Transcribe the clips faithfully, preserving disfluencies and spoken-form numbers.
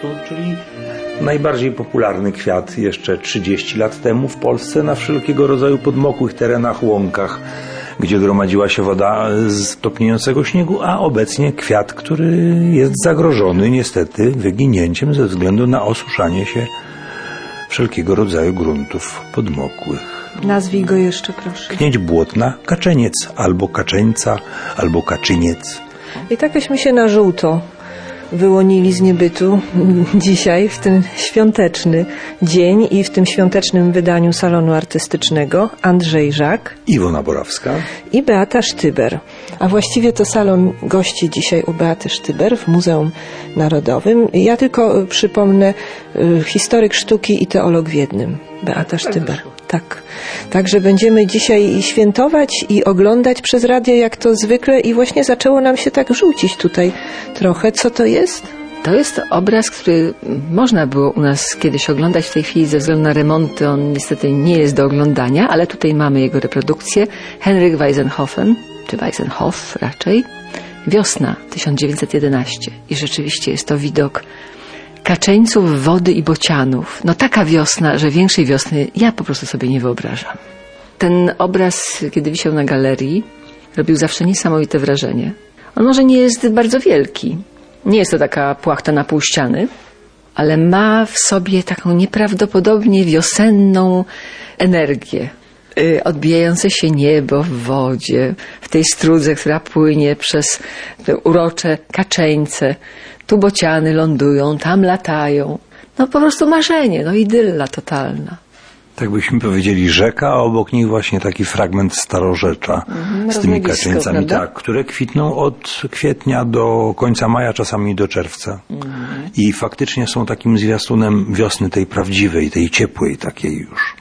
prostu, czyli najbardziej popularny kwiat jeszcze trzydzieści lat temu w Polsce na wszelkiego rodzaju podmokłych terenach, łąkach, gdzie gromadziła się woda z topniejącego śniegu, a obecnie kwiat, który jest zagrożony niestety wyginięciem ze względu na osuszanie się wszelkiego rodzaju gruntów podmokłych. Nazwij go jeszcze, proszę. Knieć błotna, kaczeniec, albo kaczeńca, albo kaczyniec. I takeśmy się na żółto wyłonili z niebytu dzisiaj, w ten świąteczny dzień i w tym świątecznym wydaniu Salonu Artystycznego Andrzej Żak, Iwona Borawska i Beata Sztyber. A właściwie to salon gości dzisiaj u Beaty Sztyber w Muzeum Narodowym. Ja tylko przypomnę, y, historyk sztuki i teolog w jednym. Beata Sztyber. Tak. Także będziemy dzisiaj świętować i oglądać przez radio, jak to zwykle, i właśnie zaczęło nam się tak rzucić tutaj trochę. Co to jest? To jest obraz, który można było u nas kiedyś oglądać. W tej chwili ze względu na remonty on niestety nie jest do oglądania, ale tutaj mamy jego reprodukcję. Henryk Weisenhofen, czy Weisenhof raczej. Wiosna tysiąc dziewięćset jedenaście. I rzeczywiście jest to widok kaczeńców, wody i bocianów. No taka wiosna, że większej wiosny ja po prostu sobie nie wyobrażam. Ten obraz, kiedy wisiał na galerii, robił zawsze niesamowite wrażenie. On może nie jest bardzo wielki. Nie jest to taka płachta na pół ściany, ale ma w sobie taką nieprawdopodobnie wiosenną energię. Yy, odbijające się niebo w wodzie, w tej strudze, która płynie przez te urocze kaczeńce. Tu bociany lądują, tam latają. No po prostu marzenie, no idylla totalna. Tak byśmy powiedzieli rzeka, a obok nich właśnie taki fragment starorzecza Mhm, z tymi kaczeńcami, prawda? tak, które kwitną od kwietnia do końca maja, czasami do czerwca. Mhm. I faktycznie są takim zwiastunem wiosny tej prawdziwej, tej ciepłej takiej już.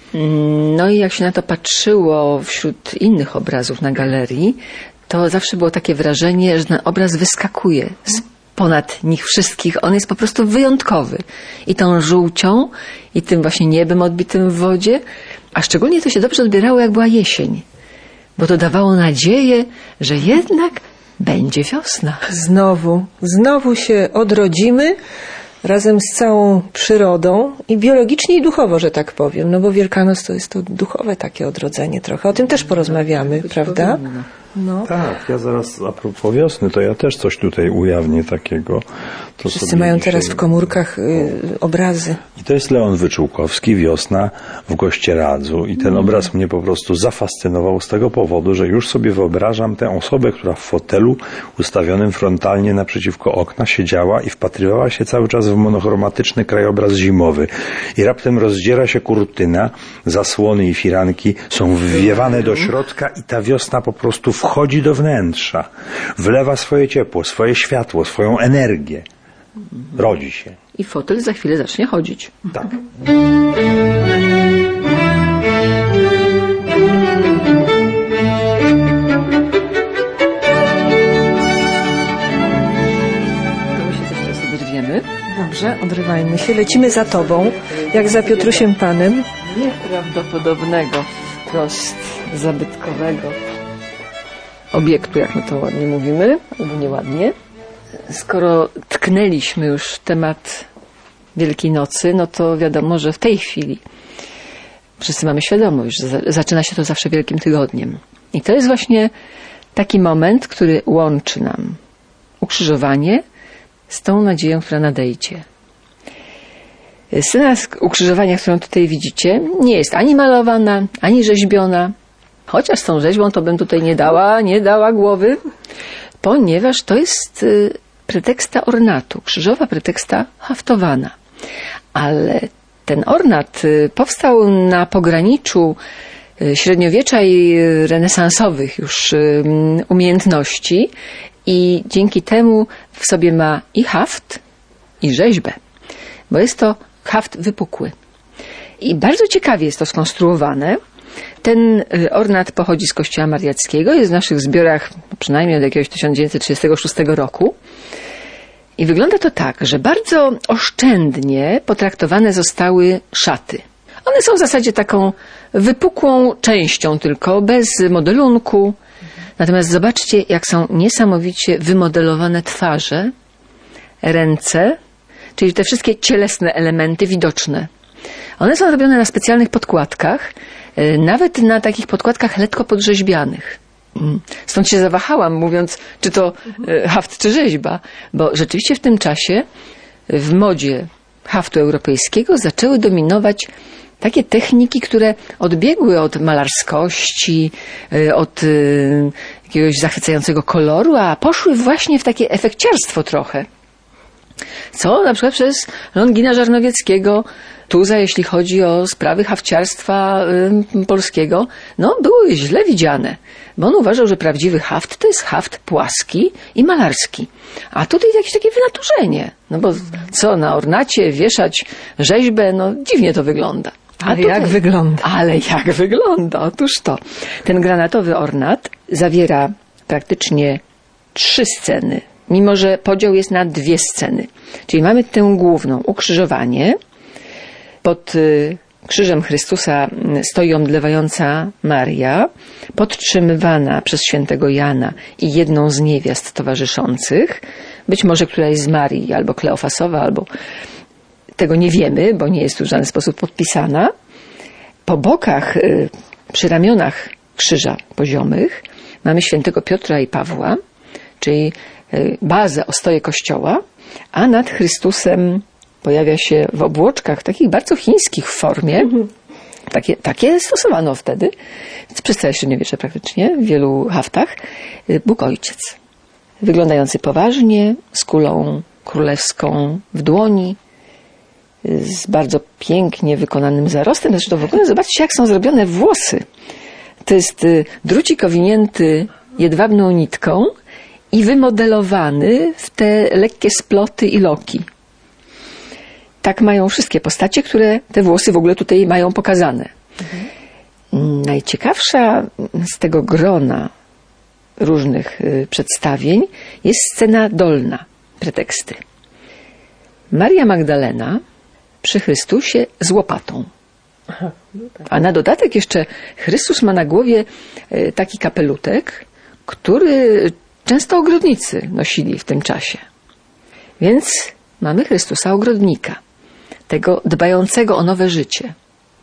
No i jak się na to patrzyło wśród innych obrazów na galerii, to zawsze było takie wrażenie, że ten obraz wyskakuje z ponad nich wszystkich. On jest po prostu wyjątkowy. I tą żółcią, i tym właśnie niebem odbitym w wodzie, a szczególnie to się dobrze odbierało, jak była jesień. Bo to dawało nadzieję, że jednak będzie wiosna. Znowu, znowu się odrodzimy razem z całą przyrodą i biologicznie i duchowo, że tak powiem. No bo Wielkanoc to jest to duchowe takie odrodzenie trochę. O tym też porozmawiamy, prawda? No. Tak, ja zaraz a propos wiosny, to ja też coś tutaj ujawnię takiego. To Wszyscy mają dzisiaj teraz w komórkach y, obrazy. I to jest Leon Wyczółkowski, Wiosna w Gościeradzu. I ten mm. obraz mnie po prostu zafascynował z tego powodu, że już sobie wyobrażam tę osobę, która w fotelu ustawionym frontalnie naprzeciwko okna siedziała i wpatrywała się cały czas w monochromatyczny krajobraz zimowy. I raptem rozdziera się kurtyna, zasłony i firanki są wwiewane do środka i ta wiosna po prostu wchodzi do wnętrza, wlewa swoje ciepło, swoje światło, swoją energię. Rodzi się. I fotel za chwilę zacznie chodzić. Tak. To my się też teraz oderwiemy. Dobrze, odrywajmy się. Lecimy za tobą, jak za Piotrusiem Panem. Nieprawdopodobnego wprost zabytkowego obiektu, jak my to ładnie mówimy, albo nieładnie. Skoro tknęliśmy już temat Wielkiej Nocy, no to wiadomo, że w tej chwili wszyscy mamy świadomość, że zaczyna się to zawsze Wielkim Tygodniem. I to jest właśnie taki moment, który łączy nam ukrzyżowanie z tą nadzieją, która nadejdzie. Scena ukrzyżowania, którą tutaj widzicie, nie jest ani malowana, ani rzeźbiona. Chociaż z tą rzeźbą to bym tutaj nie dała, nie dała głowy, ponieważ to jest preteksta ornatu, krzyżowa preteksta haftowana. Ale ten ornat powstał na pograniczu średniowiecza i renesansowych już umiejętności i dzięki temu w sobie ma i haft, i rzeźbę, bo jest to haft wypukły. I bardzo ciekawie jest to skonstruowane. Ten ornat pochodzi z kościoła mariackiego, jest w naszych zbiorach przynajmniej od jakiegoś tysiąc dziewięćset trzydziestego szóstego roku. I wygląda to tak, że bardzo oszczędnie potraktowane zostały szaty. One są w zasadzie taką wypukłą częścią tylko, bez modelunku. Natomiast zobaczcie, jak są niesamowicie wymodelowane twarze, ręce. czyli te wszystkie cielesne elementy widoczne. One są robione na specjalnych podkładkach, nawet na takich podkładkach lekko podrzeźbianych. Stąd się zawahałam, mówiąc, czy to haft, czy rzeźba, bo rzeczywiście w tym czasie w modzie haftu europejskiego zaczęły dominować takie techniki, które odbiegły od malarskości, od jakiegoś zachwycającego koloru, a poszły właśnie w takie efekciarstwo trochę. Co na przykład przez Longina Żarnowieckiego, Tuza, jeśli chodzi o sprawy hafciarstwa y, polskiego, no były źle widziane, bo on uważał, że prawdziwy haft to jest haft płaski i malarski. A tutaj jakieś takie wynaturzenie, no bo co, na ornacie wieszać rzeźbę, no dziwnie to wygląda. A Ale tutaj, jak wygląda? Ale jak wygląda? Otóż to. Ten granatowy ornat zawiera praktycznie trzy sceny, mimo że podział jest na dwie sceny. Czyli mamy tę główną, ukrzyżowanie. Pod krzyżem Chrystusa stoi omdlewająca Maria, podtrzymywana przez świętego Jana i jedną z niewiast towarzyszących. Być może któraś z Marii, albo Kleofasowa, albo... Tego nie wiemy, bo nie jest tu w żaden sposób podpisana. Po bokach, przy ramionach krzyża poziomych mamy świętego Piotra i Pawła, czyli bazę, ostoję kościoła, a nad Chrystusem pojawia się w obłoczkach takich bardzo chińskich w formie. Takie, takie stosowano wtedy, przez całe średniowiecze praktycznie, w wielu haftach, Bóg Ojciec. Wyglądający poważnie, z kulą królewską w dłoni, z bardzo pięknie wykonanym zarostem. Zresztą w ogóle zobaczcie, jak są zrobione włosy. To jest drucik owinięty jedwabną nitką i wymodelowany w te lekkie sploty i loki. Tak mają wszystkie postacie, które te włosy w ogóle tutaj mają pokazane. Mhm. Najciekawsza z tego grona różnych przedstawień jest scena dolna, preteksty. Maria Magdalena przy Chrystusie z łopatą. Aha, no tak. A na dodatek jeszcze Chrystus ma na głowie taki kapelutek, który często ogrodnicy nosili w tym czasie. Więc mamy Chrystusa ogrodnika, tego dbającego o nowe życie.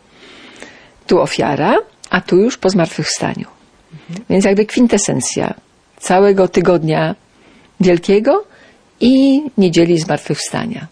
Tu ofiara, a tu już po zmartwychwstaniu. Mhm. Więc jakby kwintesencja całego tygodnia wielkiego i niedzieli zmartwychwstania.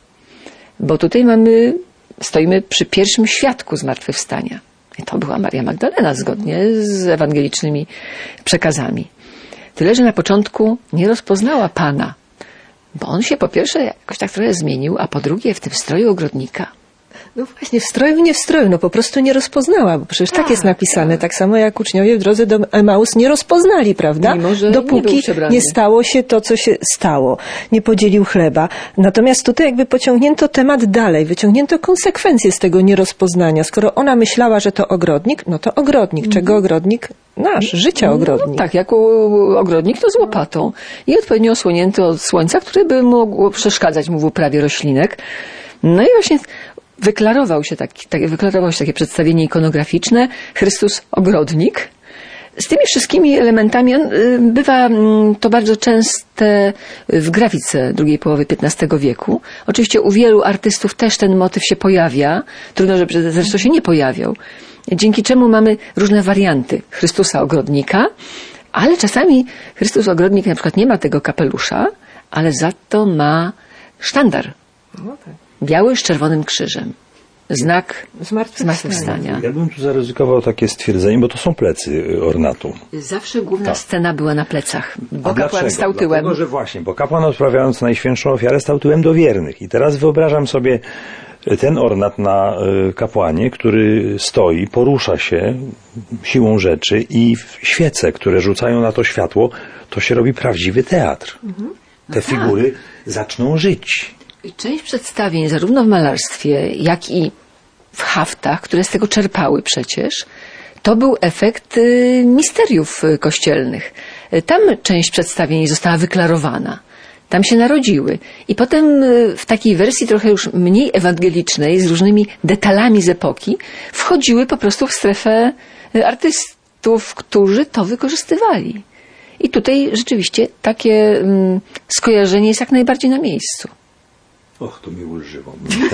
Bo tutaj mamy, stoimy przy pierwszym świadku zmartwychwstania. I to była Maria Magdalena, zgodnie z ewangelicznymi przekazami. Tyle, że na początku nie rozpoznała Pana, bo on się po pierwsze jakoś tak trochę zmienił, a po drugie w tym stroju ogrodnika. No właśnie, w stroju, nie w stroju, no po prostu nie rozpoznała, bo przecież tak, tak jest napisane, tak. tak samo jak uczniowie w drodze do Emaus nie rozpoznali, prawda? Mimo, że dopóki nie, nie stało się to, co się stało. Nie podzielił chleba. Natomiast tutaj jakby pociągnięto temat dalej, wyciągnięto konsekwencje z tego nierozpoznania. Skoro ona myślała, że to ogrodnik, no to ogrodnik. Mhm. Czego ogrodnik? Nasz, życia ogrodnik. No, tak, jako ogrodnik to z łopatą. I odpowiednio osłonięty od słońca, które by mogło przeszkadzać mu w uprawie roślinek. No i właśnie wyklarował się, taki, tak, wyklarował się takie przedstawienie ikonograficzne, Chrystus ogrodnik. Z tymi wszystkimi elementami on, y, bywa y, to bardzo częste w grafice drugiej połowy piętnastego wieku. Oczywiście u wielu artystów też ten motyw się pojawia. Trudno, żeby zresztą się nie pojawiał. Dzięki czemu mamy różne warianty Chrystusa ogrodnika, ale czasami Chrystus ogrodnik na przykład nie ma tego kapelusza, ale za to ma sztandar. No tak. Biały z czerwonym krzyżem. Znak zmartwychwstania. Ja bym tu zaryzykował takie stwierdzenie, bo to są plecy ornatu. Zawsze główna tak. scena była na plecach, bo A kapłan dlaczego? stał tyłem. Dlatego, że właśnie, bo kapłan odprawiając najświętszą ofiarę stał tyłem do wiernych. I teraz wyobrażam sobie ten ornat na kapłanie, który stoi, porusza się siłą rzeczy i świece, które rzucają na to światło, to się robi prawdziwy teatr. Mhm. No Te tak. figury zaczną żyć. Część przedstawień, zarówno w malarstwie, jak i w haftach, które z tego czerpały przecież, to był efekt y, misteriów kościelnych. Tam część przedstawień została wyklarowana. Tam się narodziły. I potem y, w takiej wersji trochę już mniej ewangelicznej, z różnymi detalami z epoki, wchodziły po prostu w strefę artystów, którzy to wykorzystywali. I tutaj rzeczywiście takie y, skojarzenie jest jak najbardziej na miejscu. Och, to mi ulżyło.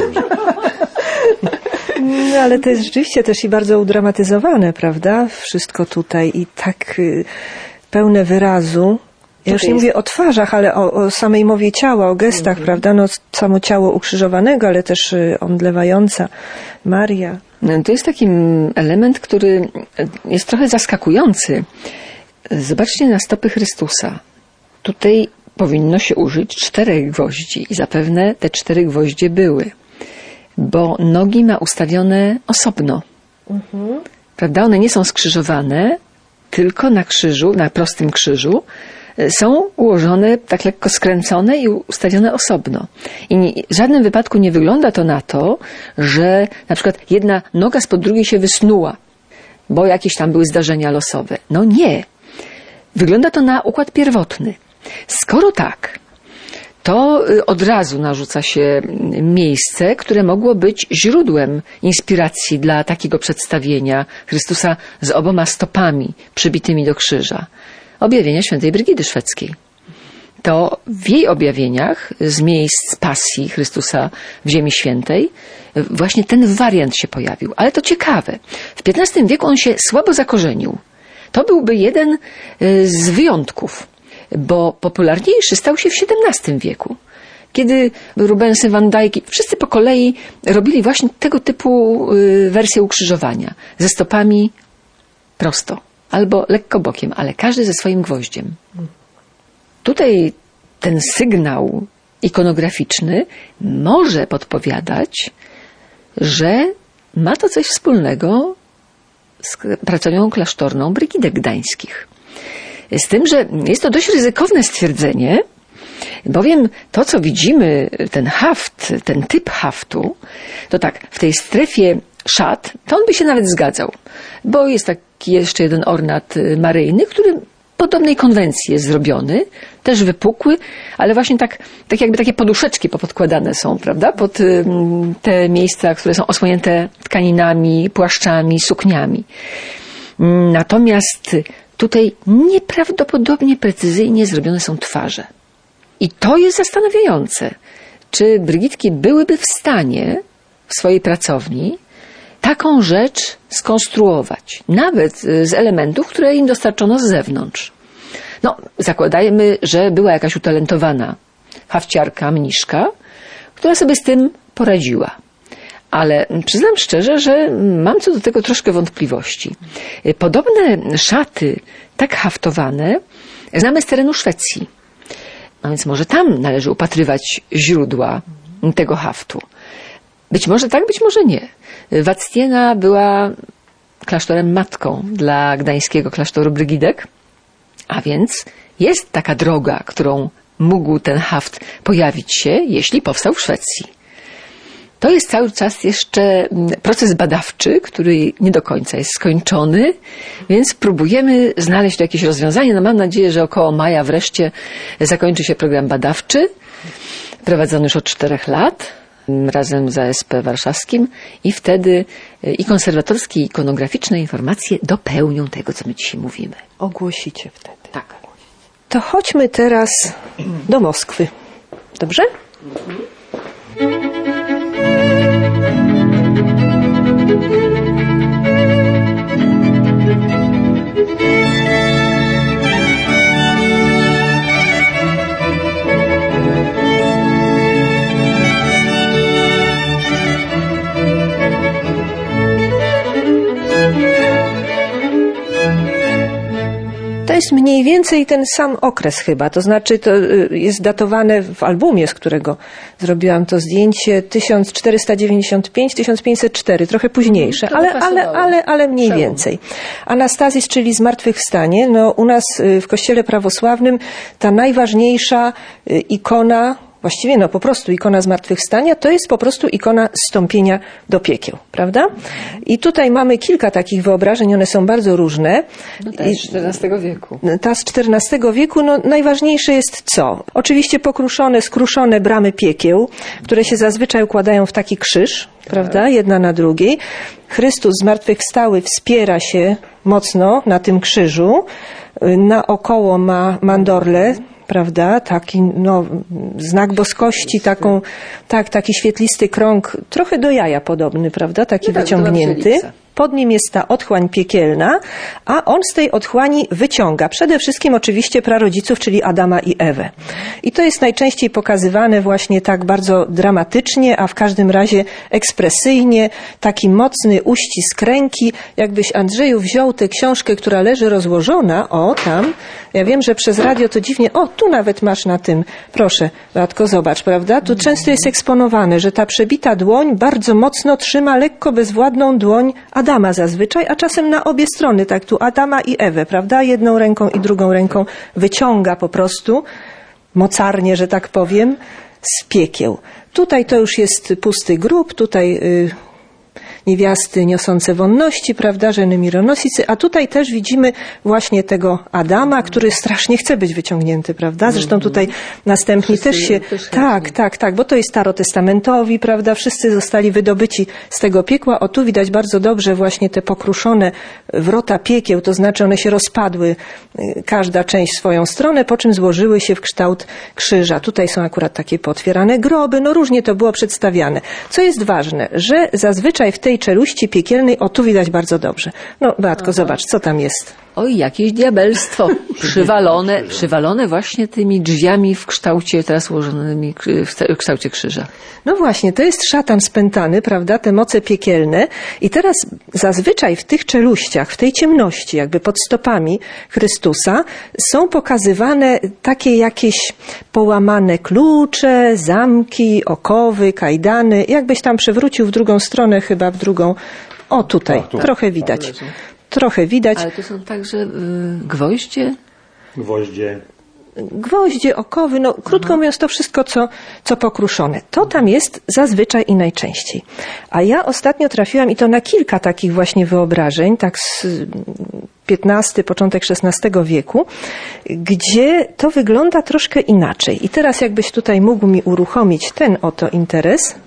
No, ale to jest rzeczywiście też i bardzo udramatyzowane, prawda? Wszystko tutaj i tak y, pełne wyrazu. Ja już nie mówię o twarzach, ale o, o samej mowie ciała, o gestach, mhm. prawda? No, samo ciało ukrzyżowanego, ale też y, omdlewająca Maria. To jest taki element, który jest trochę zaskakujący. Zobaczcie na stopy Chrystusa. Tutaj powinno się użyć czterech gwoździ i zapewne te cztery gwoździe były, bo nogi ma ustawione osobno. Mhm. Prawda? One nie są skrzyżowane, tylko na krzyżu, na prostym krzyżu są ułożone tak lekko skręcone i ustawione osobno. I nie, w żadnym wypadku nie wygląda to na to, że na przykład jedna noga spod drugiej się wysnuła, bo jakieś tam były zdarzenia losowe. No nie. Wygląda to na układ pierwotny. Skoro tak, to od razu narzuca się miejsce, które mogło być źródłem inspiracji dla takiego przedstawienia Chrystusa z oboma stopami przybitymi do krzyża. Objawienia świętej Brygidy Szwedzkiej. To w jej objawieniach z miejsc pasji Chrystusa w Ziemi Świętej właśnie ten wariant się pojawił. Ale to ciekawe. W piętnastym wieku on się słabo zakorzenił. To byłby jeden z wyjątków, bo popularniejszy stał się w siedemnastym wieku, kiedy Rubensy, Van Dyke, wszyscy po kolei robili właśnie tego typu wersję ukrzyżowania ze stopami prosto albo lekko bokiem, ale każdy ze swoim gwoździem. Tutaj ten sygnał ikonograficzny może podpowiadać, że ma to coś wspólnego z pracownią klasztorną Brygidek Gdańskich. Z tym, że jest to dość ryzykowne stwierdzenie, bowiem to, co widzimy, ten haft, ten typ haftu, to tak, w tej strefie szat, to on by się nawet zgadzał, bo jest taki jeszcze jeden ornat maryjny, który podobnej konwencji jest zrobiony, też wypukły, ale właśnie tak, tak jakby takie poduszeczki popodkładane są, prawda, pod te miejsca, które są osłonięte tkaninami, płaszczami, sukniami. Natomiast tutaj nieprawdopodobnie precyzyjnie zrobione są twarze. I to jest zastanawiające. Czy Brygitki byłyby w stanie w swojej pracowni taką rzecz skonstruować, nawet z elementów, które im dostarczono z zewnątrz. No, zakładajmy, że była jakaś utalentowana hafciarka, mniszka, która sobie z tym poradziła. Ale przyznam szczerze, że mam co do tego troszkę wątpliwości. Podobne szaty, tak haftowane, znamy z terenu Szwecji. A więc może tam należy upatrywać źródła tego haftu. Być może tak, być może nie. Wactiena była klasztorem matką dla gdańskiego klasztoru Brygidek, a więc jest taka droga, którą mógł ten haft pojawić się, jeśli powstał w Szwecji. To jest cały czas jeszcze proces badawczy, który nie do końca jest skończony, więc próbujemy znaleźć jakieś rozwiązanie. No mam nadzieję, że około maja wreszcie zakończy się program badawczy, prowadzony już od czterech lat, razem z A S P warszawskim i wtedy i konserwatorskie, i ikonograficzne informacje dopełnią tego, co my dzisiaj mówimy. Ogłosicie wtedy. Tak. To chodźmy teraz do Moskwy. Dobrze? Mhm. To jest mniej więcej ten sam okres chyba, to znaczy to jest datowane w albumie, z którego zrobiłam to zdjęcie, tysiąc czterysta dziewięćdziesiąt pięć do tysiąc pięćset cztery, trochę późniejsze, ale, ale, ale, ale mniej więcej. Anastazis, czyli zmartwychwstanie, no u nas w Kościele prawosławnym ta najważniejsza ikona, właściwie no po prostu ikona zmartwychwstania, to jest po prostu ikona zstąpienia do piekieł, prawda? I tutaj mamy kilka takich wyobrażeń, one są bardzo różne. No ta z czternastego wieku. Ta z czternastego wieku, no najważniejsze jest co? Oczywiście pokruszone, skruszone bramy piekieł, które się zazwyczaj układają w taki krzyż, tak, prawda? Jedna na drugiej. Chrystus zmartwychwstały wspiera się mocno na tym krzyżu. Naokoło ma mandorle, prawda, taki no, znak boskości, taką, tak, taki świetlisty krąg, trochę do jaja podobny, prawda, taki no tak, wyciągnięty. Pod nim jest ta otchłań piekielna, a on z tej otchłani wyciąga przede wszystkim oczywiście prarodziców, czyli Adama i Ewę. I to jest najczęściej pokazywane właśnie tak bardzo dramatycznie, a w każdym razie ekspresyjnie, taki mocny uścisk ręki, jakbyś, Andrzeju, wziął tę książkę, która leży rozłożona, o tam, ja wiem, że przez radio to dziwnie, o tu nawet masz na tym, proszę, Beatko, zobacz, prawda, tu często jest eksponowane, że ta przebita dłoń bardzo mocno trzyma lekko bezwładną dłoń Adama zazwyczaj, a czasem na obie strony, tak tu Adama i Ewę, prawda, jedną ręką i drugą ręką wyciąga po prostu, mocarnie, że tak powiem, z piekieł. Tutaj to już jest pusty grób, tutaj yy, niewiasty niosące wonności, prawda, żeny mironosicy, a tutaj też widzimy właśnie tego Adama, który strasznie chce być wyciągnięty, prawda, zresztą tutaj następni też się, tak, tak, tak, bo to jest starotestamentowi, prawda, wszyscy zostali wydobyci z tego piekła, o tu widać bardzo dobrze właśnie te pokruszone wrota piekieł, to znaczy one się rozpadły, każda część w swoją stronę, po czym złożyły się w kształt krzyża. Tutaj są akurat takie pootwierane groby, no różnie to było przedstawiane. Co jest ważne, że zazwyczaj w tej czeluści piekielnej, o tu widać bardzo dobrze. No Beatko, zobacz, co tam jest. Oj, jakieś diabelstwo. Przywalone, przywalone właśnie tymi drzwiami w kształcie, teraz ułożonymi w kształcie krzyża. No właśnie, to jest szatan spętany, prawda, te moce piekielne. I teraz zazwyczaj w tych czeluściach, w tej ciemności, jakby pod stopami Chrystusa, są pokazywane takie jakieś połamane klucze, zamki, okowy, kajdany. Jakbyś tam przewrócił w drugą stronę, chyba w drugą. O, tutaj, tak, tu, trochę widać. Trochę widać. Ale to są także y, gwoździe? Gwoździe. Gwoździe, okowy, no krótko Aha. mówiąc to wszystko, co, co pokruszone. To tam jest zazwyczaj i najczęściej. A ja ostatnio trafiłam i to na kilka takich właśnie wyobrażeń, tak z piętnastego, początek szesnastego wieku, gdzie to wygląda troszkę inaczej. I teraz jakbyś tutaj mógł mi uruchomić ten oto interes.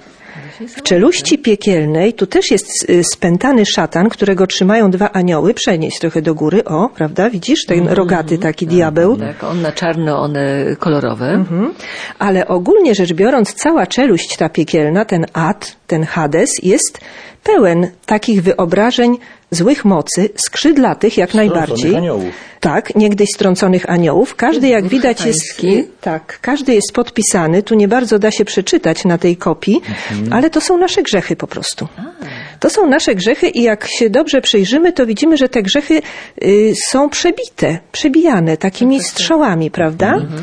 W czeluści piekielnej, tu też jest spętany szatan, którego trzymają dwa anioły, przenieść trochę do góry, o, prawda, widzisz, ten rogaty taki diabeł. Tak, on na czarno, one kolorowe. Mhm. Ale ogólnie rzecz biorąc, cała czeluść ta piekielna, ten Ad, ten Hades, jest pełen takich wyobrażeń złych mocy, skrzydlatych jak najbardziej. Aniołów. Tak, niegdyś strąconych aniołów. Każdy, jak widać, jest, tak, każdy jest podpisany. Tu nie bardzo da się przeczytać na tej kopii, mhm. ale to są nasze grzechy po prostu. A. To są nasze grzechy i jak się dobrze przyjrzymy, to widzimy, że te grzechy y, są przebite, przebijane takimi strzałami, prawda? Mhm.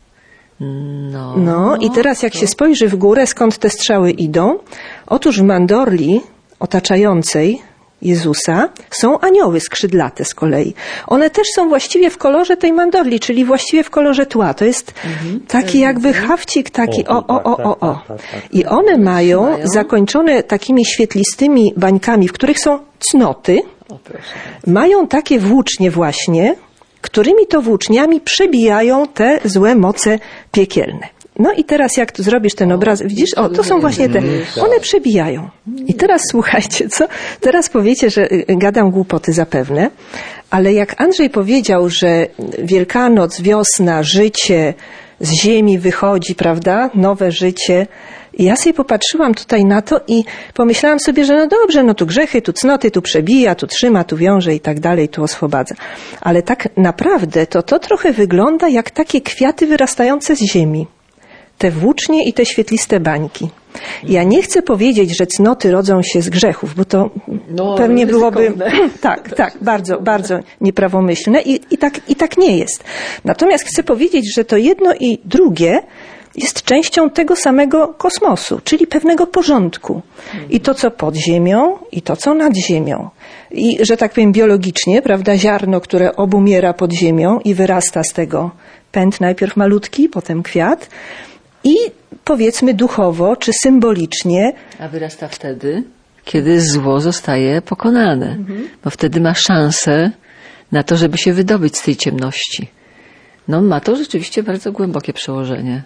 No, no i teraz jak to... się spojrzy w górę, skąd te strzały idą, otóż w mandorli otaczającej Jezusa są anioły skrzydlate z kolei. One też są właściwie w kolorze tej mandorli, czyli właściwie w kolorze tła. To jest mhm, taki jakby hawcik, taki o, o, o, o, o. I one mają zakończone takimi świetlistymi bańkami, w których są cnoty. Mają takie włócznie właśnie, którymi to włóczniami przebijają te złe moce piekielne. No i teraz jak tu zrobisz ten obraz, widzisz, o, to są właśnie te, one przebijają. I teraz słuchajcie, co? Teraz powiecie, że gadam głupoty zapewne, ale jak Andrzej powiedział, że Wielkanoc, wiosna, życie z ziemi wychodzi, prawda, nowe życie, i ja sobie popatrzyłam tutaj na to i pomyślałam sobie, że no dobrze, no tu grzechy, tu cnoty, tu przebija, tu trzyma, tu wiąże i tak dalej, tu oswobadza. Ale tak naprawdę to to trochę wygląda jak takie kwiaty wyrastające z ziemi. Te włócznie i te świetliste bańki. Ja nie chcę powiedzieć, że cnoty rodzą się z grzechów, bo to no, pewnie byłoby tak, tak, bardzo, bardzo nieprawomyślne i, i, tak, i tak nie jest. Natomiast chcę powiedzieć, że to jedno i drugie jest częścią tego samego kosmosu, czyli pewnego porządku. I to, co pod ziemią, i to, co nad ziemią. I, że tak powiem, biologicznie, prawda, ziarno, które obumiera pod ziemią i wyrasta z tego pęd, najpierw malutki, potem kwiat. I powiedzmy duchowo, czy symbolicznie. A wyrasta wtedy, kiedy zło zostaje pokonane. Mhm. Bo wtedy ma szansę na to, żeby się wydobyć z tej ciemności. No ma to rzeczywiście bardzo głębokie przełożenie.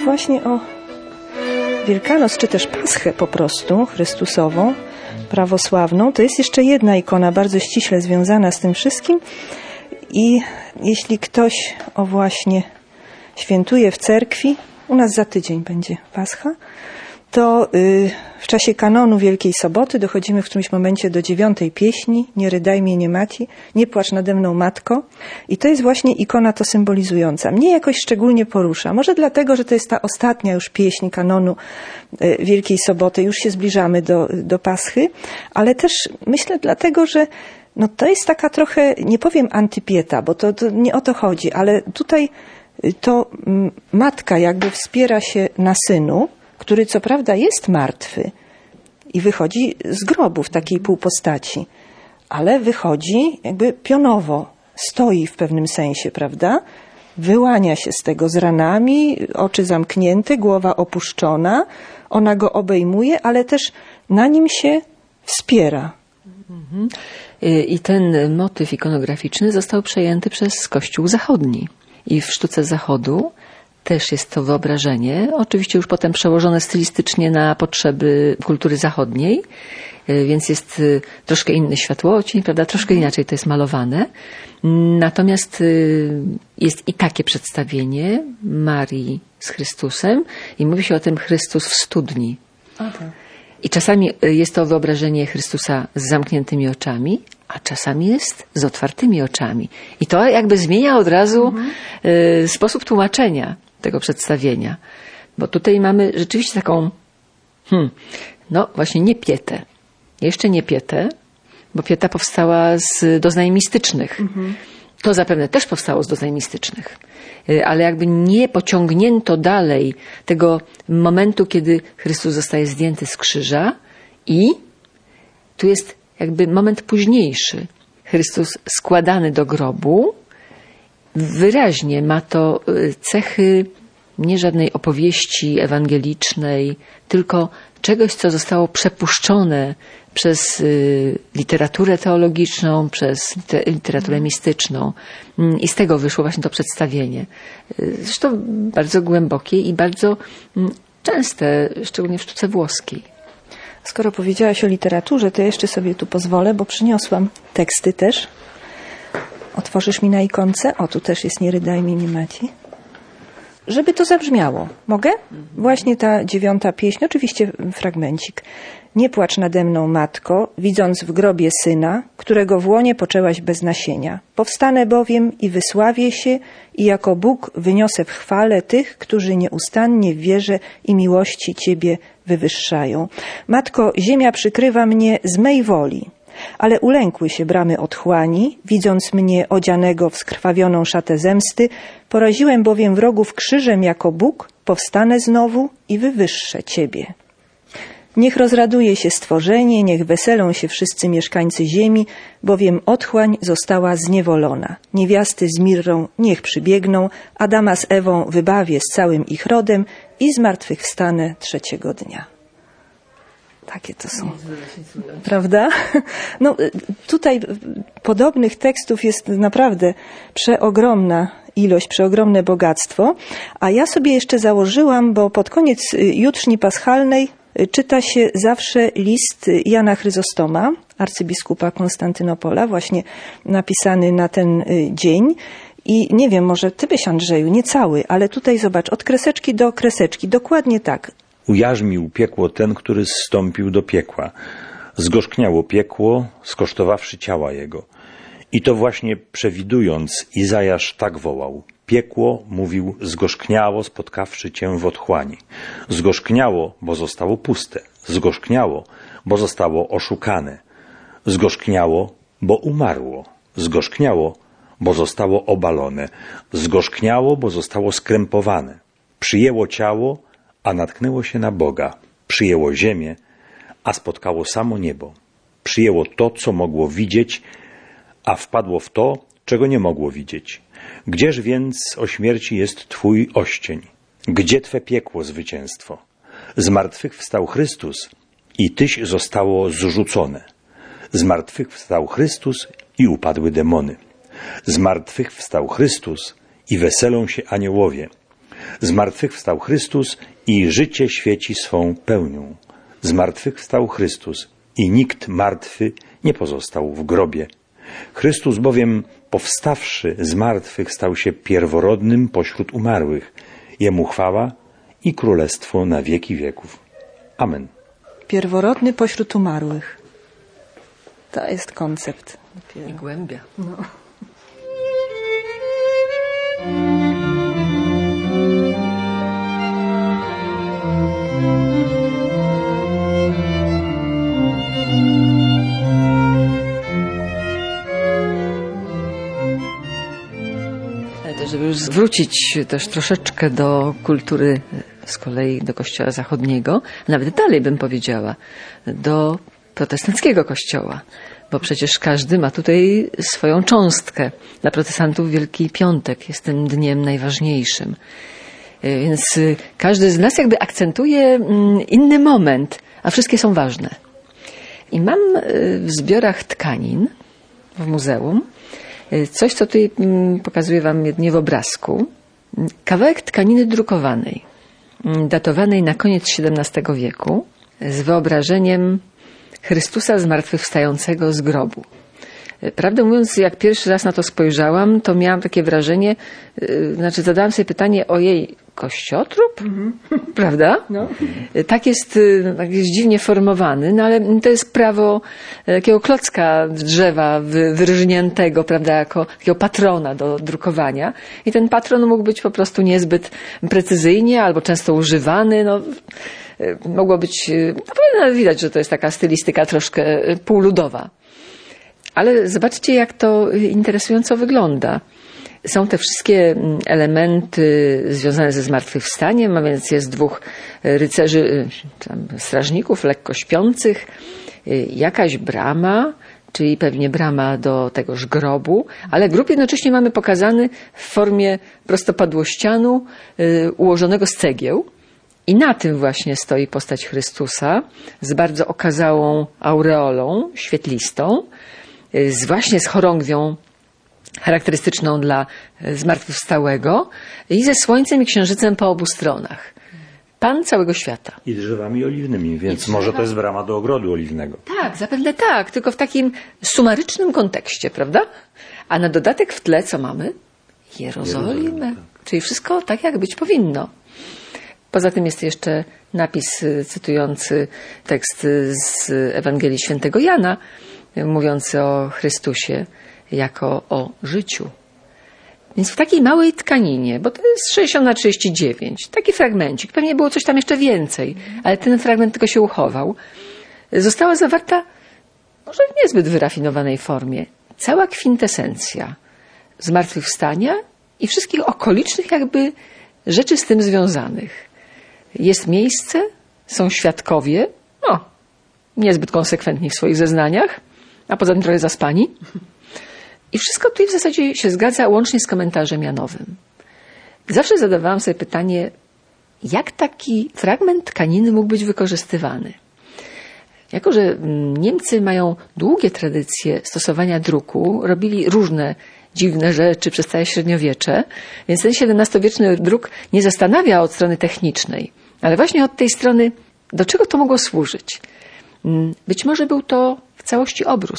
właśnie o Wielkanoc, czy też Paschę po prostu, Chrystusową, prawosławną. To jest jeszcze jedna ikona bardzo ściśle związana z tym wszystkim. I jeśli ktoś o właśnie świętuje w cerkwi, u nas za tydzień będzie Pascha, to y, w czasie kanonu Wielkiej Soboty dochodzimy w którymś momencie do dziewiątej pieśni, nie rydaj mnie, nie maci, nie płacz nade mną, matko. I to jest właśnie ikona to symbolizująca. Mnie jakoś szczególnie porusza. Może dlatego, że to jest ta ostatnia już pieśń kanonu y, Wielkiej Soboty. Już się zbliżamy do, do Paschy, ale też myślę dlatego, że no to jest taka trochę, nie powiem antypieta, bo to, to nie o to chodzi, ale tutaj to m, matka jakby wspiera się na synu, który co prawda jest martwy i wychodzi z grobu w takiej półpostaci, ale wychodzi jakby pionowo, stoi w pewnym sensie, prawda? Wyłania się z tego z ranami, oczy zamknięte, głowa opuszczona, ona go obejmuje, ale też na nim się wspiera. I ten motyw ikonograficzny został przejęty przez Kościół zachodni. I w sztuce zachodu też jest to wyobrażenie, oczywiście już potem przełożone stylistycznie na potrzeby kultury zachodniej, więc jest troszkę inny światłocień, prawda? Troszkę inaczej to jest malowane. Natomiast jest i takie przedstawienie Marii z Chrystusem i mówi się o tym Chrystus w studni. Okay. I czasami jest to wyobrażenie Chrystusa z zamkniętymi oczami, a czasami jest z otwartymi oczami. I to jakby zmienia od razu mhm. y, sposób tłumaczenia tego przedstawienia. Bo tutaj mamy rzeczywiście taką, hmm, no właśnie nie pietę. Jeszcze nie pietę, bo pieta powstała z doznań mistycznych. Mhm. To zapewne też powstało z doznań mistycznych. Y, ale jakby nie pociągnięto dalej tego momentu, kiedy Chrystus zostaje zdjęty z krzyża i tu jest jakby moment późniejszy. Chrystus składany do grobu wyraźnie ma to cechy nie żadnej opowieści ewangelicznej, tylko czegoś, co zostało przepuszczone przez literaturę teologiczną, przez literaturę mistyczną. I z tego wyszło właśnie to przedstawienie. Zresztą bardzo głębokie i bardzo częste, szczególnie w sztuce włoskiej. Skoro powiedziałaś o literaturze, to ja jeszcze sobie tu pozwolę, bo przyniosłam teksty też. Otworzysz mi na ikonce? O, tu też jest nie rydaj mi, nie maci. Żeby to zabrzmiało. Mogę? Właśnie ta dziewiąta pieśń, oczywiście fragmencik. Nie płacz nade mną, matko, widząc w grobie syna, którego w łonie poczęłaś bez nasienia. Powstanę bowiem i wysławię się i jako Bóg wyniosę w chwale tych, którzy nieustannie w wierze i miłości Ciebie wywyższają. Matko, ziemia przykrywa mnie z mej woli, ale ulękły się bramy otchłani, widząc mnie odzianego w skrwawioną szatę zemsty, poraziłem bowiem wrogów krzyżem jako Bóg, powstanę znowu i wywyższę Ciebie. Niech rozraduje się stworzenie, niech weselą się wszyscy mieszkańcy ziemi, bowiem otchłań została zniewolona. Niewiasty z mirrą niech przybiegną, Adama z Ewą wybawię z całym ich rodem i zmartwychwstanę trzeciego dnia. Takie to są. Prawda? No, tutaj podobnych tekstów jest naprawdę przeogromna ilość, przeogromne bogactwo. A ja sobie jeszcze założyłam, bo pod koniec jutrzni paschalnej czyta się zawsze list Jana Chryzostoma, arcybiskupa Konstantynopola, właśnie napisany na ten dzień. I nie wiem, może ty byś, Andrzeju, nie cały, ale tutaj zobacz, od kreseczki do kreseczki, dokładnie tak. Ujarzmił piekło ten, który zstąpił do piekła. Zgorzkniało piekło, skosztowawszy ciała jego. I to właśnie przewidując, Izajasz tak wołał. Piekło, mówił, zgorzkniało, spotkawszy cię w otchłani. Zgorzkniało, bo zostało puste. Zgorzkniało, bo zostało oszukane. Zgorzkniało, bo umarło. Zgorzkniało, bo zostało obalone. Zgorzkniało, bo zostało skrępowane. Przyjęło ciało, a natknęło się na Boga. Przyjęło ziemię, a spotkało samo niebo. Przyjęło to, co mogło widzieć, a wpadło w to, czego nie mogło widzieć. Gdzież więc o śmierci jest Twój oścień? Gdzie Twe piekło zwycięstwo? Z martwych wstał Chrystus i Tyś zostało zrzucone. Z martwych wstał Chrystus i upadły demony. Z martwych wstał Chrystus i weselą się aniołowie. Zmartwychwstał Chrystus i życie świeci swą pełnią. Zmartwychwstał Chrystus i nikt martwy nie pozostał w grobie. Chrystus bowiem, powstawszy z martwych, stał się pierworodnym pośród umarłych. Jemu chwała i królestwo na wieki wieków. Amen. Pierworodny pośród umarłych. To jest koncept. I głębia. No. Żeby już zwrócić też troszeczkę do kultury, z kolei do kościoła zachodniego, nawet dalej bym powiedziała, do protestanckiego kościoła, bo przecież każdy ma tutaj swoją cząstkę. Dla protestantów Wielki Piątek jest tym dniem najważniejszym. Więc każdy z nas jakby akcentuje inny moment, a wszystkie są ważne. I mam w zbiorach tkanin w muzeum coś, co tutaj pokazuję wam jedynie w obrazku. Kawałek tkaniny drukowanej, datowanej na koniec siedemnastego wieku, z wyobrażeniem Chrystusa zmartwychwstającego z grobu. Prawdę mówiąc, jak pierwszy raz na to spojrzałam, to miałam takie wrażenie, yy, znaczy zadałam sobie pytanie, ojej, kościotrup? Mm-hmm. Prawda? No. Tak jest, tak jest dziwnie formowany, no ale to jest prawo takiego klocka drzewa wyrżniętego, prawda, jako takiego patrona do drukowania. I ten patron mógł być po prostu niezbyt precyzyjnie albo często używany, no. Mogło być, no, widać, że to jest taka stylistyka troszkę półludowa. Ale zobaczcie, jak to interesująco wygląda. Są te wszystkie elementy związane ze zmartwychwstaniem, a więc jest dwóch rycerzy, tam, strażników lekko śpiących, jakaś brama, czyli pewnie brama do tegoż grobu, ale grób jednocześnie mamy pokazany w formie prostopadłościanu ułożonego z cegieł. I na tym właśnie stoi postać Chrystusa z bardzo okazałą aureolą świetlistą, z właśnie z chorągwią charakterystyczną dla zmartwychwstałego i ze słońcem i księżycem po obu stronach. Pan całego świata. I drzewami oliwnymi, więc drzewa... może to jest brama do ogrodu oliwnego. Tak, zapewne tak, tylko w takim sumarycznym kontekście, prawda? A na dodatek w tle co mamy? Jerozolimę. Jerozolimę, tak. Czyli wszystko tak, jak być powinno. Poza tym jest jeszcze napis cytujący tekst z Ewangelii Świętego Jana, mówiący o Chrystusie jako o życiu. Więc w takiej małej tkaninie, bo to jest sześćdziesiąt na trzydzieści dziewięć, taki fragmencik, pewnie było coś tam jeszcze więcej, ale ten fragment tylko się uchował, została zawarta może w niezbyt wyrafinowanej formie cała kwintesencja zmartwychwstania i wszystkich okolicznych jakby rzeczy z tym związanych. Jest miejsce, są świadkowie, no, niezbyt konsekwentni w swoich zeznaniach, a poza tym trochę zaspani. I wszystko tutaj w zasadzie się zgadza, łącznie z komentarzem Janowym. Zawsze zadawałam sobie pytanie, jak taki fragment tkaniny mógł być wykorzystywany? Jako że Niemcy mają długie tradycje stosowania druku, robili różne dziwne rzeczy przez całe średniowiecze, więc ten siedemnastowieczny druk nie zastanawia od strony technicznej, ale właśnie od tej strony, do czego to mogło służyć. Być może był to w całości obrus.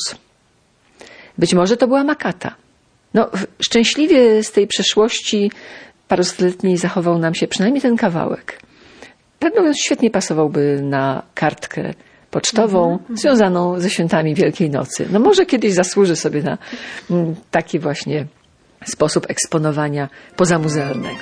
Być może to była makata. No, szczęśliwie z tej przeszłości parusetletniej zachował nam się przynajmniej ten kawałek. Prawdę mówiąc, świetnie pasowałby na kartkę pocztową mm-hmm. związaną ze świętami Wielkiej Nocy. No może kiedyś zasłuży sobie na taki właśnie sposób eksponowania pozamuzealnego.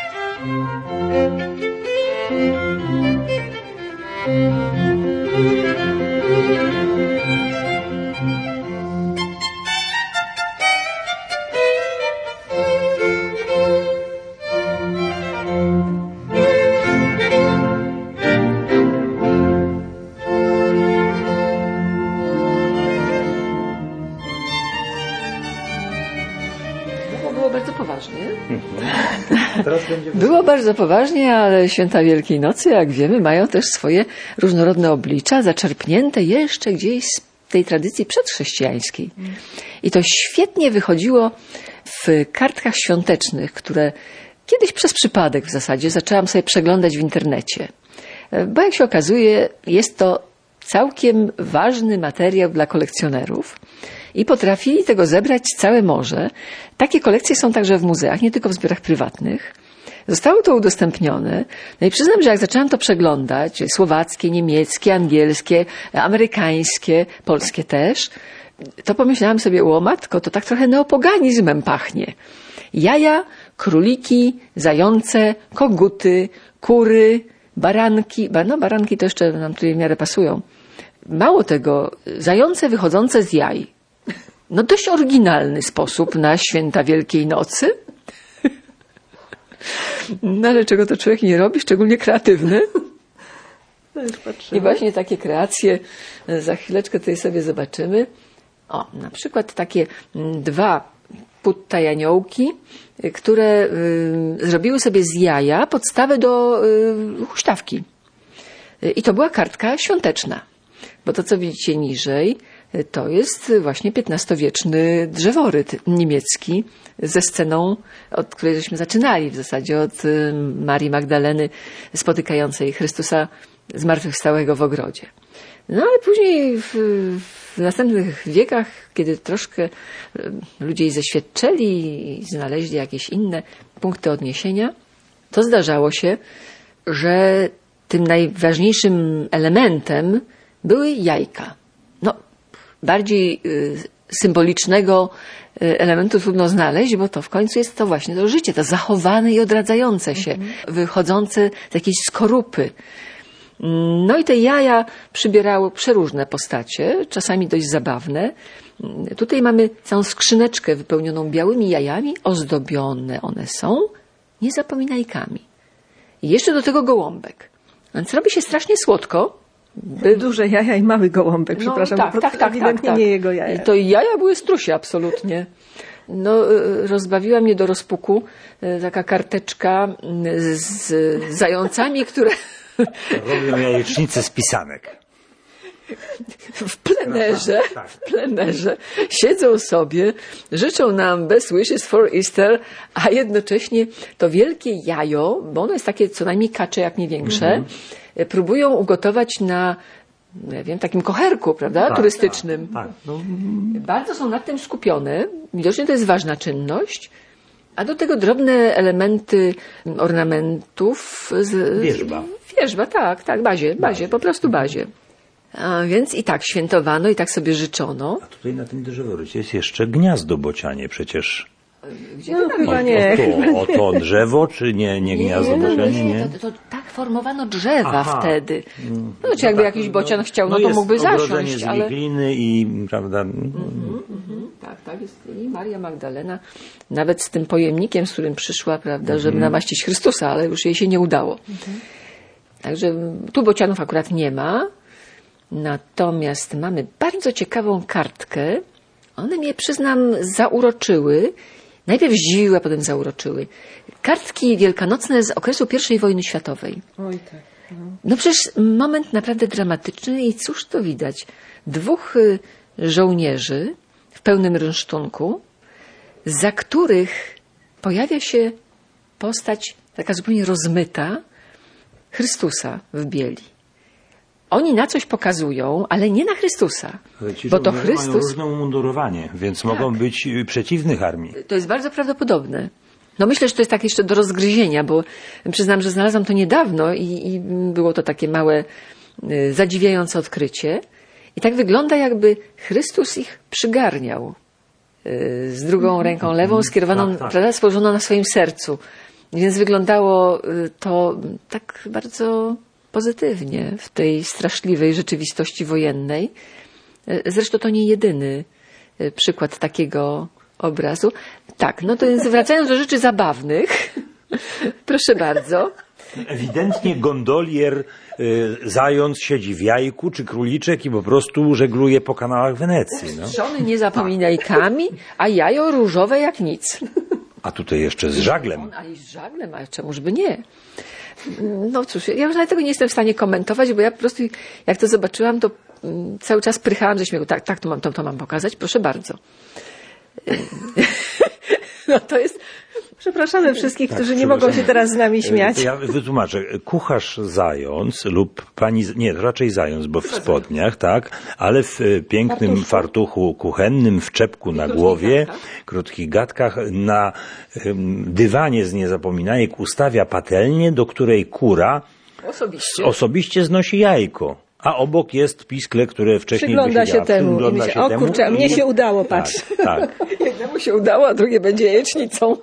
Było bardzo poważnie. Teraz będzie Było bardzo poważnie, ale święta Wielkiej Nocy, jak wiemy, mają też swoje różnorodne oblicza, zaczerpnięte jeszcze gdzieś z tej tradycji przedchrześcijańskiej. I to świetnie wychodziło w kartkach świątecznych, które Kiedyś przez przypadek w zasadzie zaczęłam sobie przeglądać w internecie, bo jak się okazuje, jest to całkiem ważny materiał dla kolekcjonerów i potrafili tego zebrać całe morze. Takie kolekcje są także w muzeach, nie tylko w zbiorach prywatnych. Zostało to udostępnione. No i przyznam, że jak zaczęłam to przeglądać, słowackie, niemieckie, angielskie, amerykańskie, polskie też, to pomyślałam sobie, o matko, to tak trochę neopoganizmem pachnie. Jaja, króliki, zające, koguty, kury, baranki. No baranki to jeszcze nam tutaj w miarę pasują. Mało tego, zające wychodzące z jaj. No dość oryginalny sposób na święta Wielkiej Nocy. No ale czego to człowiek nie robi, szczególnie kreatywny. I właśnie takie kreacje za chwileczkę tutaj sobie zobaczymy. O, na przykład takie dwa puttajaniołki, które y, zrobiły sobie z jaja podstawę do y, huśtawki. I to była kartka świąteczna. Bo to, co widzicie niżej, to jest właśnie piętnastowieczny drzeworyt niemiecki ze sceną, od której żeśmy zaczynali w zasadzie, od Marii Magdaleny spotykającej Chrystusa zmartwychwstałego w ogrodzie. No ale później w, w następnych wiekach, kiedy troszkę ludzie zeświadczyli i znaleźli jakieś inne punkty odniesienia, to zdarzało się, że tym najważniejszym elementem były jajka. No, bardziej y, symbolicznego y, elementu trudno znaleźć, bo to w końcu jest to właśnie to życie, to zachowane i odradzające się, mhm. wychodzące z jakiejś skorupy. No i te jaja przybierały przeróżne postacie, czasami dość zabawne. Tutaj mamy całą skrzyneczkę wypełnioną białymi jajami, ozdobione one są niezapominajkami. I jeszcze do tego gołąbek. Więc robi się strasznie słodko. By... Duże jaja i mały gołąbek, przepraszam, no, tak, bo tak, tak, ewidentnie tak, tak. nie jego jaja. I to jaja były strusie absolutnie. No, rozbawiła mnie do rozpuku taka karteczka z zającami, które... Robią jajecznicę z pisanek. W plenerze, w plenerze siedzą sobie, życzą nam best wishes for Easter, a jednocześnie to wielkie jajo, bo ono jest takie co najmniej kacze, jak nie większe, mm-hmm. próbują ugotować na, nie wiem, takim kocherku, prawda, tak, turystycznym. Tak, tak. No. Bardzo są nad tym skupione. Widocznie to jest ważna czynność. A do tego drobne elementy ornamentów. Z, wierzba. Wierzba, tak, tak, bazie, bazie, bazie. po prostu bazie. A więc i tak świętowano, i tak sobie życzono. A tutaj na tym drzeworycie jest jeszcze gniazdo bocianie przecież. Gdzie no, chyba o, nie. O to, o to drzewo, czy nie, nie gniazdo nie, bocianie? Nie, nie. To, to tak formowano drzewa Aha. wtedy. No, czy no jakby tak, jakiś bocian no, chciał, no, no to mógłby zasiąść. z ale gliny i prawda. Mhm, mhm. Tak, tak jest. I Maria Magdalena nawet z tym pojemnikiem, z którym przyszła, prawda, mhm. żeby namaścić Chrystusa, ale już jej się nie udało. Mhm. Także tu bocianów akurat nie ma. Natomiast mamy bardzo ciekawą kartkę. One mnie, przyznam, zauroczyły. Najpierw zdziwiły, a potem zauroczyły. Kartki wielkanocne z okresu pierwszej wojny światowej. Oj tak. No. no przecież moment naprawdę dramatyczny i cóż to widać. Dwóch żołnierzy w pełnym rynsztunku, za których pojawia się postać taka zupełnie rozmyta Chrystusa w bieli. Oni na coś pokazują, ale nie na Chrystusa. Ale ci bo to mają Chrystus różne umundurowanie, więc tak. mogą być przeciwnych armii. To jest bardzo prawdopodobne. No myślę, że to jest tak jeszcze do rozgryzienia, bo przyznam, że znalazłam to niedawno i, i było to takie małe, y, zadziwiające odkrycie. I tak wygląda, jakby Chrystus ich przygarniał y, z drugą ręką lewą, skierowaną, tak, tak. prawda, społożoną na swoim sercu. Więc wyglądało y, to tak bardzo pozytywnie w tej straszliwej rzeczywistości wojennej. Zresztą to nie jedyny przykład takiego obrazu. Tak, no to więc wracając do rzeczy zabawnych, proszę bardzo. Ewidentnie gondolier, y, zając siedzi w jajku, czy króliczek i po prostu żegluje po kanałach Wenecji. No. Strzony niezapominajkami, a jajo różowe jak nic. A tutaj jeszcze z żaglem. Ale z żaglem, ale czemuż by nie? No cóż, ja już nawet tego nie jestem w stanie komentować, bo ja po prostu jak to zobaczyłam, to cały czas prychałam ze śmiechu. Tak, tak, to mam, to, to mam pokazać, proszę bardzo. No to jest Przepraszamy wszystkich, Tak, którzy nie mogą się teraz z nami śmiać. Ja wytłumaczę. Kucharz zając lub pani, nie, raczej zając, bo w spodniach, tak, ale w e, pięknym fartuchu kuchennym, w czepku na głowie, krótkich gadkach, na em, dywanie z niezapominajek ustawia patelnię, do której kura Osobiście. osobiście znosi jajko. A obok jest piskle, które wcześniej Przygląda się wysiedziała. temu i Przygląda myśli, się o temu kurczę, a mnie i- się udało, patrz. Tak, tak. Jednemu się udało, a drugie będzie jajecznicą.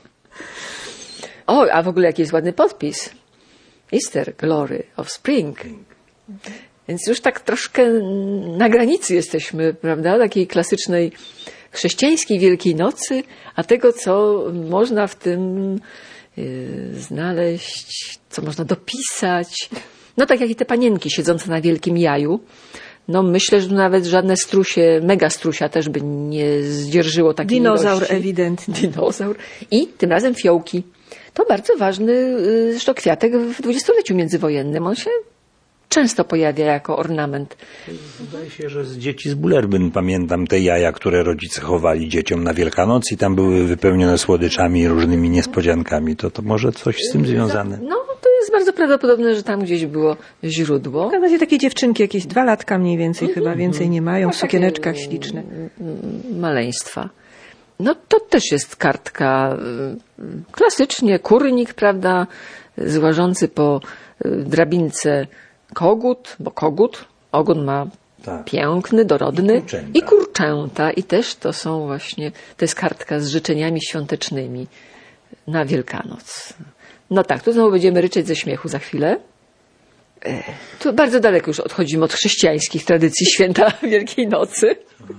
O, a w ogóle jaki jest ładny podpis. Easter, Glory of Spring. Więc już tak troszkę na granicy jesteśmy, prawda? Takiej klasycznej chrześcijańskiej Wielkiej Nocy, a tego, co można w tym yy, znaleźć, co można dopisać. No tak jak i te panienki siedzące na wielkim jaju. No myślę, że nawet żadne strusie, mega strusia też by nie zdzierżyło takiej Dinozaur ilości. ewidentnie. Dinozaur. I tym razem fiołki. To bardzo ważny y, zresztą kwiatek w dwudziestoleciu międzywojennym. On się często pojawia jako ornament. Wydaje się, że z dzieci z Bullerbyn pamiętam te jaja, które rodzice chowali dzieciom na Wielkanoc i tam były wypełnione słodyczami i różnymi niespodziankami. To, to może coś z tym związane? No to jest bardzo prawdopodobne, że tam gdzieś było źródło. W razie takie dziewczynki, jakieś dwa latka mniej więcej, chyba więcej nie mają, w takie, sukieneczkach śliczne. Maleństwa. No to też jest kartka y, klasycznie, kurnik, prawda, złażący po y, drabince kogut, bo kogut, ogon ma Tak. piękny, dorodny I kurczęta. i kurczęta. I też to są właśnie, to jest kartka z życzeniami świątecznymi na Wielkanoc. No tak, tu znowu będziemy ryczeć ze śmiechu za chwilę. E, Tu bardzo daleko już odchodzimy od chrześcijańskich tradycji święta Wielkiej Nocy.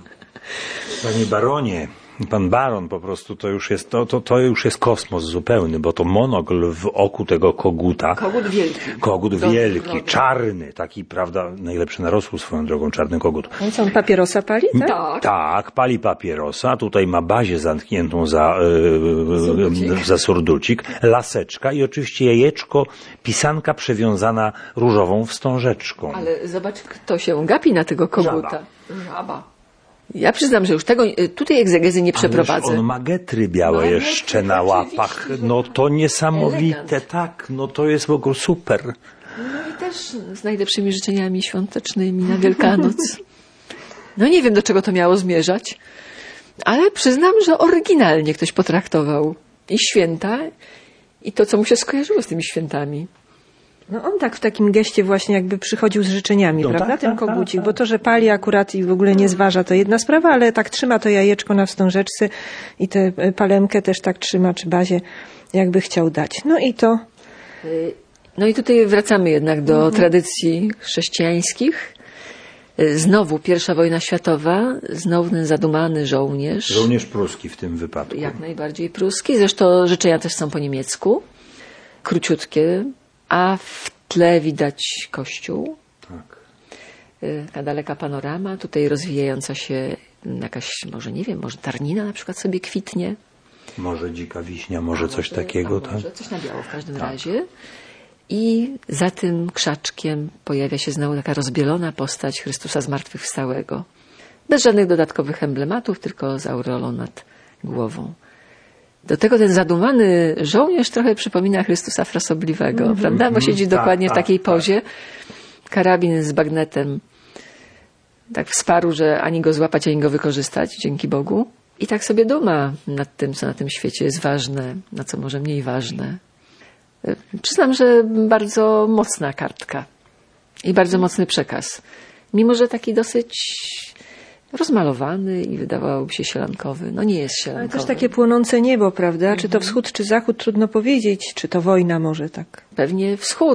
Panie baronie, pan baron po prostu to już jest, to, to, to już jest kosmos zupełny, bo to monokl w oku tego koguta. Kogut wielki. Kogut Dobry, wielki, dobry. czarny, taki, prawda, najlepszy na rosół swoją drogą, czarny kogut. On co, on papierosa pali, tak? Tak. Tak, pali papierosa, tutaj ma bazię zamkniętą za, Surducik. e, za surducik, laseczka i oczywiście jajeczko, pisanka przewiązana różową wstążeczką. Ale zobacz, kto się gapi na tego koguta. Żaba. Ja przyznam, że już tego tutaj egzegezy nie przeprowadzę. Ależ on ma getry białe No, jeszcze no, na oczywiście. łapach. No to niesamowite, Elegant. tak, no to jest w ogóle super. No i też z najlepszymi życzeniami świątecznymi na Wielkanoc. No nie wiem, do czego to miało zmierzać, ale przyznam, że oryginalnie ktoś potraktował i święta, i to, co mu się skojarzyło z tymi świętami. No on tak w takim geście właśnie jakby przychodził z życzeniami, No prawda, tak, ten tak, kogucik, tak, bo to, że pali akurat i w ogóle nie zważa, to jedna sprawa, ale tak trzyma to jajeczko na wstążeczce i tę palemkę też tak trzyma, czy bazie, jakby chciał dać. No i to No i tutaj wracamy jednak do tradycji chrześcijańskich. Znowu pierwsza wojna światowa, znowu ten zadumany żołnierz. Żołnierz pruski w tym wypadku. Jak najbardziej pruski. Zresztą życzenia też są po niemiecku. Króciutkie, a w tle widać kościół. Tak. Y, Taka daleka panorama. Tutaj rozwijająca się jakaś, może nie wiem, może tarnina na przykład sobie kwitnie. Może dzika wiśnia, może coś Może- takiego, a tak? Może coś na biało w każdym razie. I za tym krzaczkiem pojawia się znowu taka rozbielona postać Chrystusa Zmartwychwstałego. Bez żadnych dodatkowych emblematów, tylko z aureolą nad głową. Do tego ten zadumany żołnierz trochę przypomina Chrystusa Frasobliwego, mm-hmm. prawda? Bo siedzi Tak, dokładnie w tak, takiej tak. pozie. Karabin z bagnetem tak wsparł, że ani go złapać, ani go wykorzystać, dzięki Bogu. I tak sobie duma nad tym, co na tym świecie jest ważne, na co może mniej ważne. Przyznam, że bardzo mocna kartka i bardzo mocny przekaz. Mimo że taki dosyć rozmalowany i wydawałoby się sielankowy. No nie jest ale sielankowy. też takie płonące niebo, prawda? Czy to wschód, czy zachód, trudno powiedzieć, czy to wojna może tak. Pewnie wschód,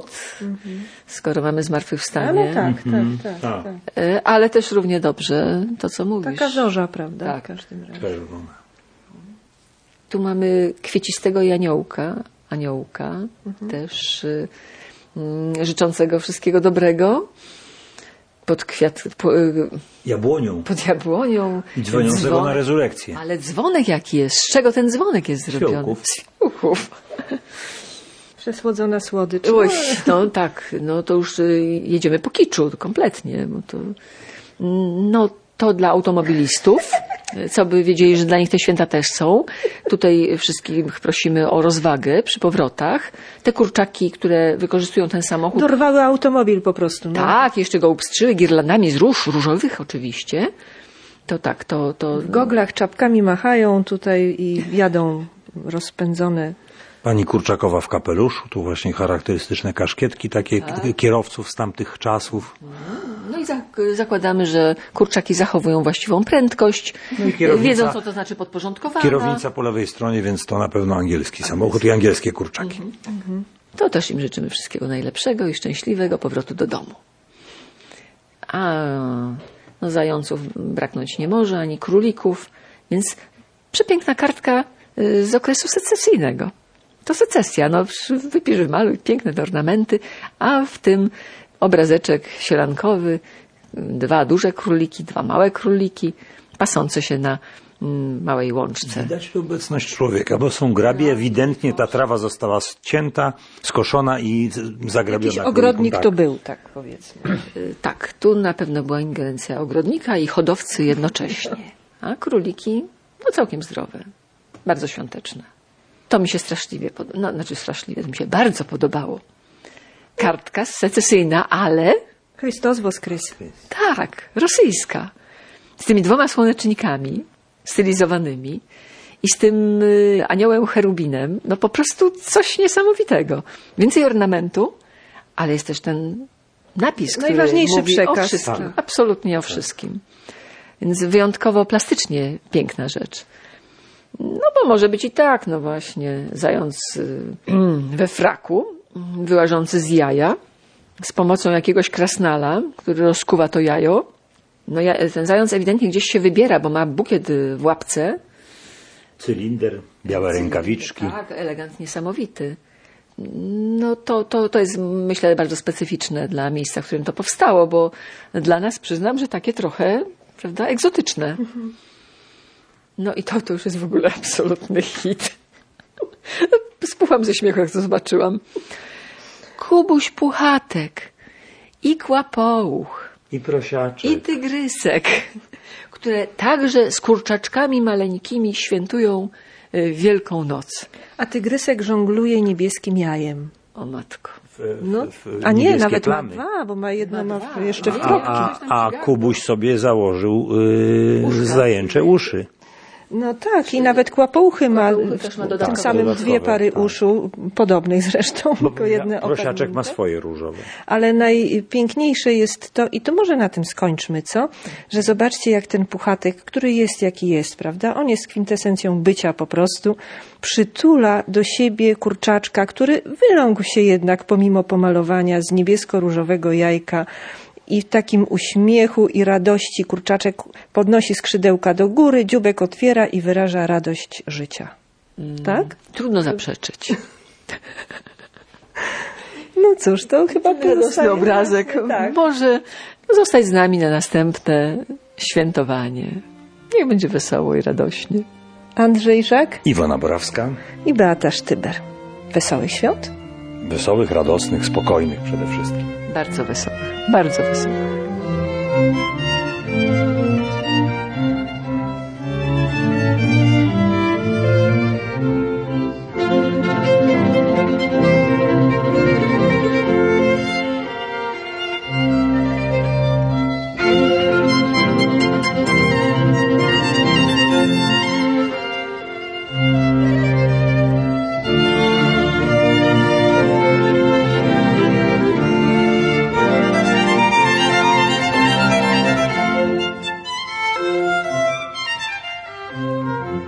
skoro mamy zmartwychwstanie. Ale tak, tak, tak, Tak. tak. E, Ale też równie dobrze to, co mówisz. Taka zorza, prawda? Tak. W każdym razie. Czerwona. Tu mamy kwiecistego aniołka, aniołka też y, y, życzącego wszystkiego dobrego. Pod kwiat, po, y, Jabłonią. pod jabłonią. I dzwoniącego Dzwonek- na rezurekcję. Ale dzwonek jaki jest? Z czego ten dzwonek jest zrobiony? fiołków. Z fiołków. Przesłodzona słodycz. Oj, no tak, no to już y, jedziemy po kiczu kompletnie, bo to, no to dla automobilistów, co by wiedzieli, że dla nich te święta też są. Tutaj wszystkich prosimy o rozwagę przy powrotach. Te kurczaki, które wykorzystują ten samochód. Dorwały automobil po prostu. No. Tak, jeszcze go upstrzyły girlandami z róż, różowych oczywiście. To tak, to... to... W goglach czapkami machają tutaj i jadą rozpędzone. Pani Kurczakowa w kapeluszu, tu właśnie charakterystyczne kaszkietki takie Tak. kierowców z tamtych czasów. No i zak- zakładamy, że kurczaki zachowują właściwą prędkość, No i kierownica- wiedzą, co to znaczy podporządkowana. Kierownica po lewej stronie, więc to na pewno angielski samochód i angielskie kurczaki. To też im życzymy wszystkiego najlepszego i szczęśliwego powrotu do domu. A no, zająców braknąć nie może, ani królików, więc przepiękna kartka y, z okresu secesyjnego. To secesja, no wypisz, wymaluj, piękne te ornamenty, a w tym obrazeczek sielankowy, dwa duże króliki, dwa małe króliki, pasące się na mm, małej łączce. Widać tu obecność człowieka, bo są grabie, ewidentnie ta trawa została ścięta, skoszona i z- zagrabiona. Jakiś ogrodnik królikom, to tak. był, tak powiedzmy. Y, Tak, tu na pewno była ingerencja ogrodnika i hodowcy jednocześnie. A króliki, no całkiem zdrowe, bardzo świąteczne. To mi się straszliwie podobało, no, znaczy straszliwie, to mi się bardzo podobało. Kartka secesyjna, ale Chrystus Woskres. tak, rosyjska. Z tymi dwoma słonecznikami stylizowanymi i z tym y, aniołem cherubinem. No po prostu coś niesamowitego. Więcej ornamentu, ale jest też ten napis, który Najważniejszy mówi przekaz. o wszystkim. Tak. Absolutnie o wszystkim. Więc wyjątkowo plastycznie piękna rzecz. No bo może być i tak, no właśnie, zając y, we fraku, y, wyłażący z jaja, z pomocą jakiegoś krasnala, który rozkuwa to jajo. No ja, ten zając ewidentnie gdzieś się wybiera, bo ma bukiet y, w łapce. Cylinder, białe rękawiczki. Tak, elegant niesamowity. No to, to, to jest, myślę, bardzo specyficzne dla miejsca, w którym to powstało, bo dla nas, przyznam, że takie trochę, prawda, egzotyczne. No i to, to już jest w ogóle absolutny hit. Spuchłam ze śmiechu, jak to zobaczyłam. Kubuś Puchatek i Kłapouch I prosiaczek. i Tygrysek, które także z kurczaczkami maleńkimi świętują y, Wielką Noc. A tygrysek żongluje niebieskim jajem. O matko. W, No, w, w a nie, niebieskie nawet plamy. ma dwa, bo ma jedno Ma ma dwa. jeszcze w A, kropki. A, a Kubuś sobie założył yy, zajęcze uszy. No tak, i nawet kłapouchy ma, Kłapouchy też ma w dodatkowe. tym samym Dodatkowe, dwie pary tak. uszu, podobnych zresztą, tylko jedne Prosiaczek ma opadnięte. swoje różowe. Ale najpiękniejsze jest to, i to może na tym skończmy, co? Że zobaczcie, jak ten puchatek, który jest jaki jest, prawda? On jest kwintesencją bycia po prostu. Przytula do siebie kurczaczka, który wyląkł się jednak pomimo pomalowania z niebiesko-różowego jajka. I w takim uśmiechu i radości kurczaczek podnosi skrzydełka do góry, dzióbek otwiera i wyraża radość życia. Tak? Trudno zaprzeczyć. No cóż, to chyba Radosny pozostaje- obrazek. Tak. Może zostać z nami na następne świętowanie. Niech będzie wesoło i radośnie. Andrzej Żak Iwona Borawska. i Beata Sztyber. Wesołych świąt. Wesołych, radosnych, spokojnych przede wszystkim. Bardzo wesoło. Bardzo wesoło.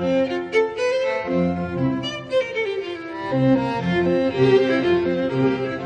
Thank you.